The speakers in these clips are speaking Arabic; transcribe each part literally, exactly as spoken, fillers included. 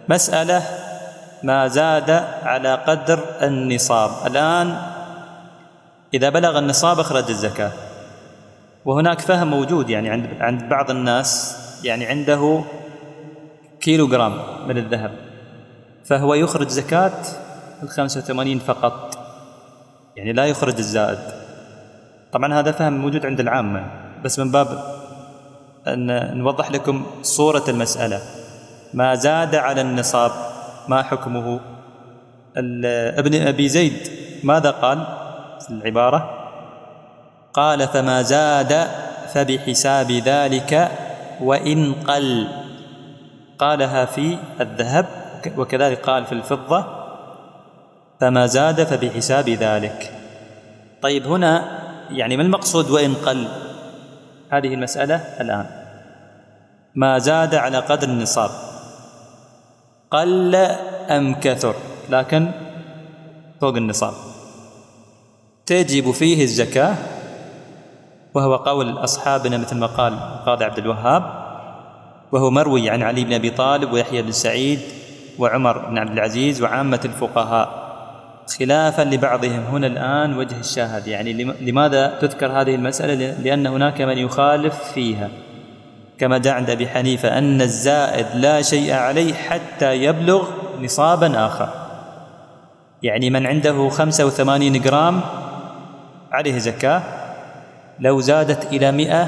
مسألة ما زاد على قدر النصاب. الآن إذا بلغ النصاب أخرج الزكاة، وهناك فهم موجود يعني عند عند بعض الناس، يعني عنده كيلو جرام من الذهب فهو يخرج زكاة الخمسة وثمانين فقط، يعني لا يخرج الزائد. طبعا هذا فهم موجود عند العامة، بس من باب أن نوضح لكم صورة المسألة. ما زاد على النصاب ما حكمه؟ ابن أبي زيد ماذا قال في العبارة؟ قال فما زاد فبحساب ذلك وإن قل. قالها في الذهب وكذلك قال في الفضة، فما زاد فبحساب ذلك. طيب هنا يعني ما المقصود وإن قل؟ هذه المسألة الآن ما زاد على قدر النصاب، قل أم كثر لكن فوق النصاب، تجب فيه الزكاة، وهو قول أصحابنا مثل ما قال القاضي عبد الوهاب، وهو مروي عن علي بن أبي طالب ويحيى بن سعيد وعمر بن عبد العزيز وعامة الفقهاء، خلافا لبعضهم. هنا الآن وجه الشاهد، يعني لماذا تذكر هذه المسألة؟ لأن هناك من يخالف فيها، كما جاء عند أبي حنيفة أن الزائد لا شيء عليه حتى يبلغ نصابا آخر، يعني من عنده خمسة وثمانين جرام عليه زكاة، لو زادت إلى مئة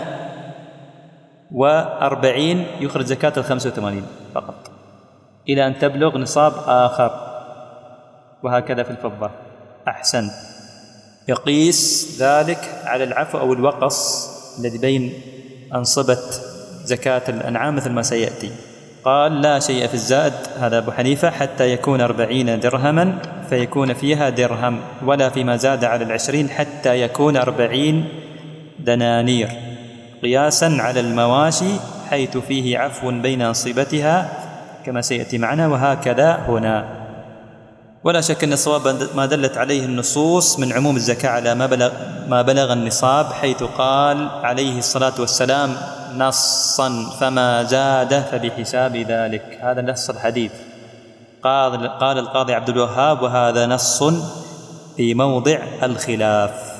وأربعين يخرج زكاة الخمسة وثمانين فقط إلى أن تبلغ نصاب آخر، وهكذا في الفضة. أحسن، يقيس ذلك على العفو أو الوقص الذي بين أنصبة زكاة الأنعام مثل ما سيأتي. قال لا شيء في الزائد، هذا أبو حنيفة، حتى يكون أربعين درهما فيكون فيها درهم، ولا فيما زاد على العشرين حتى يكون أربعين دنانير، قياسا على المواشي حيث فيه عفو بين أنصبتها كما سيأتي معنا، وهكذا هنا. ولا شك أن الصواب ما دلت عليه النصوص من عموم الزكاة على ما بلغ, ما بلغ النصاب، حيث قال عليه الصلاة والسلام نصا فما زاد فبحساب ذلك، هذا نص الحديث. قال, قال القاضي عبد الوهاب وهذا نص في موضع الخلاف.